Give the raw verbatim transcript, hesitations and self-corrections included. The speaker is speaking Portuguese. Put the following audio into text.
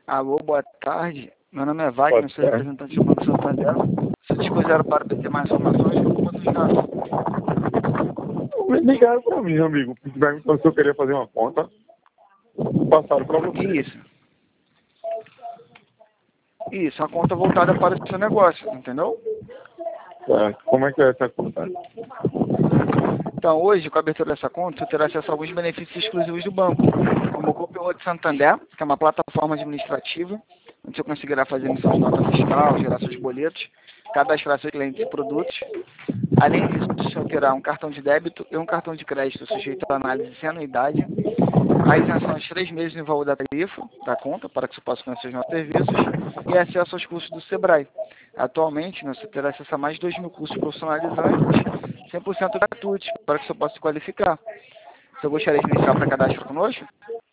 Alô, boa tarde. Meu nome é Wagner, sou representante do Banco Santander. Se te quiser para obter mais informações, eu posso ajudar. Me ligaram para mim, amigo. Perguntou se eu queria fazer uma conta. Passaram para você. Isso. Isso, uma conta voltada para o seu negócio, entendeu? É, como é que é essa conta? Então, hoje, com a abertura dessa conta, você terá acesso a alguns benefícios exclusivos do banco, como o Cooper de Santander, que é uma plataforma administrativa, onde você conseguirá fazer emissão de nota fiscal, gerar seus boletos, cadastrar seus clientes e produtos. Além disso, você terá um cartão de débito e um cartão de crédito sujeito à análise sem anuidade, a isenção de três meses no valor da tarifa da conta, para que você possa conhecer os nossos serviços, e acesso aos cursos do Sebrae. Atualmente, você terá acesso a mais de dois mil cursos profissionalizantes, cem por cento gratuitos, para que você possa se qualificar. Você gostaria de iniciar para cadastro conosco?